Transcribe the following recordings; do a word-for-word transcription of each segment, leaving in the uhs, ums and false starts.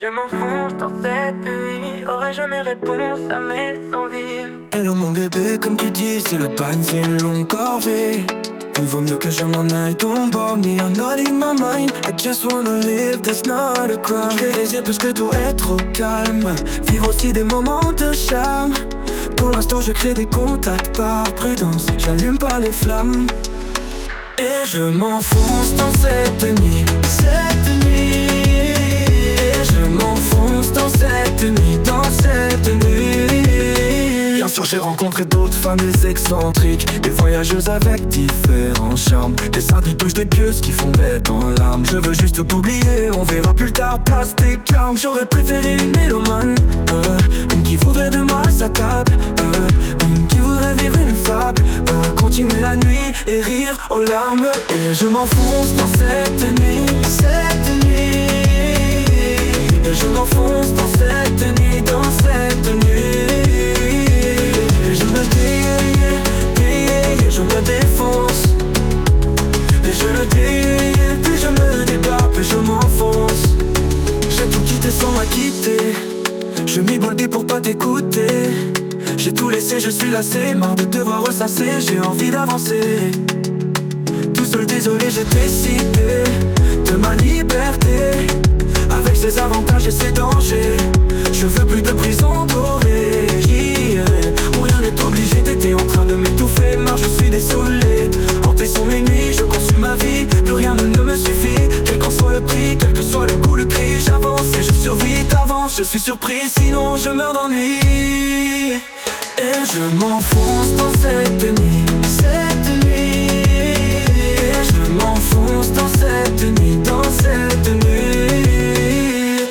Je m'enfonce dans cette nuit, aurais-je mes réponses à mes envies? Hello mon bébé, comme tu dis, c'est le pagne, c'est une longue corvée. Il vaut mieux que je m'en aille, don't bug me, I'm not in my mind. I just wanna live, that's not a crime. J'ai les yeux parce que tout est trop calme. Vivre aussi des moments de charme. Pour l'instant je crée des contacts par prudence. J'allume pas les flammes. Et je m'enfonce dans cette nuit, cette nuit. Et je m'enfonce dans cette nuit, dans cette nuit. Bien sûr j'ai rencontré d'autres femmes, des excentriques, des voyageuses avec différents charmes, des sardines touches des pieuses qui fondaient dans l'âme. Je veux juste t'oublier, on verra plus tard, place tes calmes. J'aurais préféré une mélomane, euh, une qui voudrait de moi à sa table, euh, une qui voudrait vivre une fable, euh, continuer la nuit et rire aux larmes. Et je m'enfonce dans cette nuit, cette nuit. Et je m'enfonce dans cette nuit, dans cette nuit. Et je me déie, déie, je me défonce. Et je le déie, puis je me débat, puis je m'enfonce. J'ai tout quitté sans m'acquitter. Je m'y bondis pour pas t'écouter. J'ai tout laissé, je suis lassé, marre de devoir ressasser, j'ai envie d'avancer. Tout seul désolé, j'ai décidé de ma liberté, avec ses avantages et ses dangers. Je veux plus de prison dorée, j'irai où rien n'est obligé. T'étais en train de m'étouffer, marre, je suis désolé. Hantés sont mes nuits, je consume ma vie, plus rien ne, ne me suffit. Quel qu'en soit le prix, quel que soit le coup, le cri, j'avance et je survis d'avance. Je suis surpris, sinon je meurs d'ennui. Et je m'enfonce dans cette nuit, cette nuit. Et je m'enfonce dans cette nuit, dans cette nuit.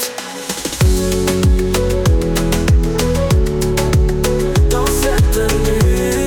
Dans cette nuit,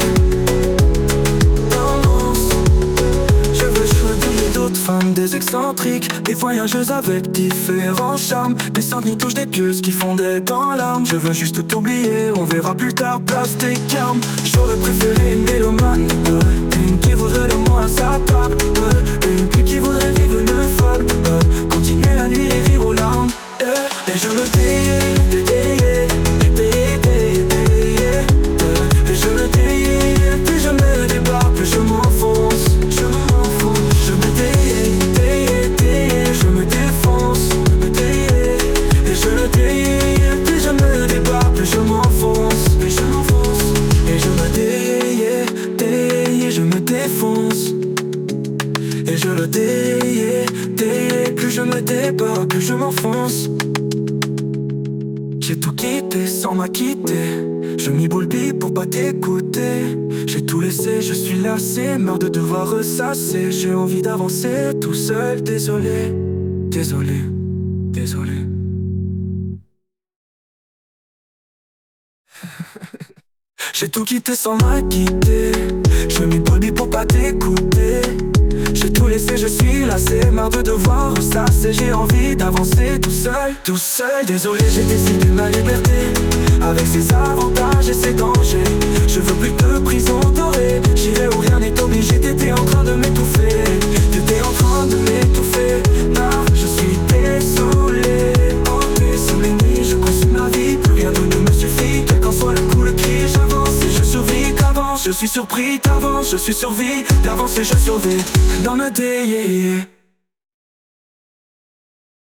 danse. Je veux choisir d'autres femmes, des excentriques, des voyageuses avec différents charmes, des sardines touches des pieuses qui fondaient dans l'âme. Je veux juste t'oublier, on verra plus tard, place tes calmes. J'aurais préféré une mélomane, euh, une qui voudrait de moi à sa table, euh, une plus qui voudrait vivre une fable, euh, continuer la nuit et rire aux larmes, euh, et je me déie, déie, déie, déie, déie, déie, euh, et je me déie, puis je me débat, puis je m'enfonce, je m'enfonce. Je me déie, déie, déie, je me défonce, me déie, et je le déie, puis je me débat, puis je m'enfonce, puis je m'enfonce. Et je me déie, déie, je me défonce. Et je le déie, déie, plus je me débat, plus je m'enfonce. J'ai tout quitté sans m'acquitter. Je m'y boulbille pour pas t'écouter. J'ai tout laissé, je suis lassé, marre de devoir ressasser. J'ai envie d'avancer tout seul, désolé, désolé, désolé. J'ai tout quitté sans m'acquitter. Je m'y boulbille pour pas t'écouter. J'ai tout laissé, je suis lassé, marre de devoir ressasser. J'ai envie d'avancer tout seul, tout seul. Désolé, j'ai décidé ma liberté, avec ses avantages et ses dangers. Je veux plus de prison dorée, j'irai où rien n'est obligé. T'étais en train de m'étouffer, t'étais en train de m'étouffer. Non, je suis désolé. Hanté sous les nuits, je consume ma vie, plus rien ne me suffit. Quel qu'en soit le coup, le cri, j'avance et je survis d'avance. Je suis surpris d'avance, je suis survie d'avance et je survis dans me déie.